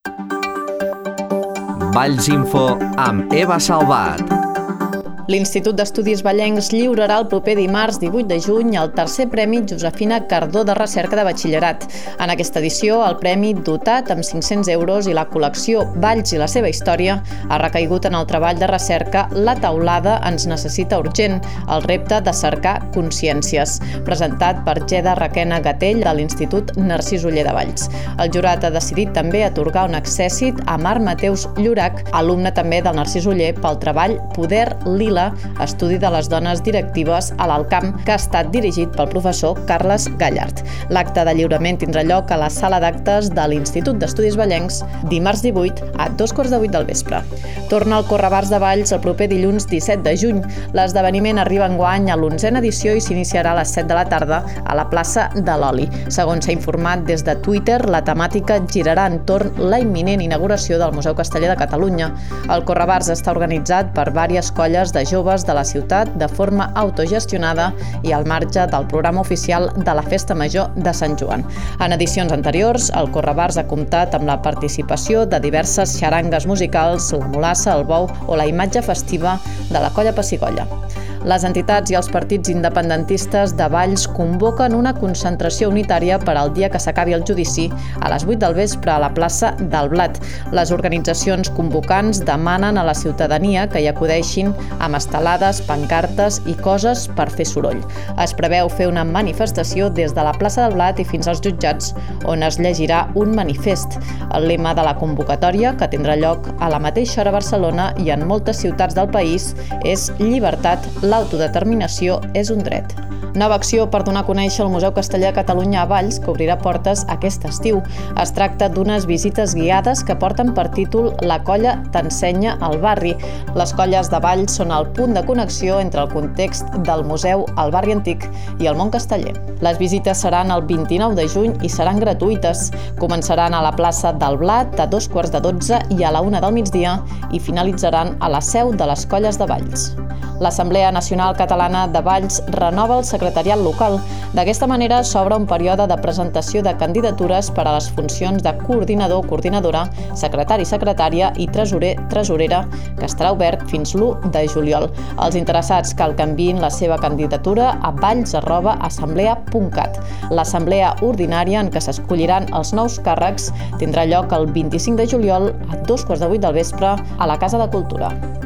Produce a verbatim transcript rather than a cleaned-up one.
Valls Info amb Eva Salvat. L'Institut d'Estudis Vallencs lliurarà el proper dimarts divuit de juny el tercer Premi Josefina Cardó de Recerca de Batxillerat. En aquesta edició, el premi, dotat amb cinc-cents euros i la col·lecció Valls i la seva història, ha recaigut en el treball de recerca La taulada ens necessita urgent, el repte de cercar consciències, presentat per Geda Requena Gatell de l'Institut Narcís Oller de Valls. El jurat ha decidit també atorgar un accèssit a Marc Mateus Llorach, alumne també del Narcís Oller, pel treball Poder Lila, estudi de les dones directives a l'Alcamp, que ha estat dirigit pel professor Carles Gallard. L'acte de lliurament tindrà lloc a la sala d'actes de l'Institut d'Estudis Vallencs dimarts divuit a dos quarts de vuit del vespre. Torna al Correbars de Valls el proper dilluns disset de juny. L'esdeveniment arriba enguany a l'onzena edició i s'iniciarà a les set de la tarda a la plaça de l'Oli. Segons s'ha informat des de Twitter, la temàtica girarà entorn la imminent inauguració del Museu Casteller de Catalunya. El Correbars està organitzat per diverses colles de joves de la ciutat de forma autogestionada i al marge del programa oficial de la Festa Major de Sant Joan. En edicions anteriors, el Correbars ha comptat amb la participació de diverses xarangues musicals, la mulassa, el bou o la imatge festiva de la Colla Pessigolles. Les entitats i els partits independentistes de Valls convoquen una concentració unitària per al dia que s'acabi el judici a les vuit del vespre a la plaça del Blat. Les organitzacions convocants demanen a la ciutadania que hi acudeixin amb estelades, pancartes i coses per fer soroll. Es preveu fer una manifestació des de la plaça del Blat i fins als jutjats, on es llegirà un manifest. El lema de la convocatòria, que tindrà lloc a la mateixa hora a Barcelona i en moltes ciutats del país, és llibertat, l'autodeterminació és un dret. Nova acció per donar a conèixer el Museu Casteller de Catalunya a Valls, que obrirà portes aquest estiu. Es tracta d'unes visites guiades que porten per títol La colla t'ensenya al barri. Les colles de Valls són el punt de connexió entre el context del museu, el barri antic i el món casteller. Les visites seran el vint-i-nou de juny i seran gratuïtes. Començaran a la plaça del Blat a dos quarts de dotze i a la una del migdia i finalitzaran a la seu de les colles de Valls. L'Assemblea Nacional Catalana de Valls renova el secretariat local. D'aquesta manera s'obre un període de presentació de candidatures per a les funcions de coordinador o coordinadora, secretari, secretària i tresorer, tresorera, que estarà obert fins l'u de juliol. Els interessats cal que enviïn la seva candidatura a valls arroba assemblea punt cat. L'assemblea ordinària en què s'escolliran els nous càrrecs tindrà lloc el vint-i-cinc de juliol a dos quarts de vuit del vespre a la Casa de Cultura.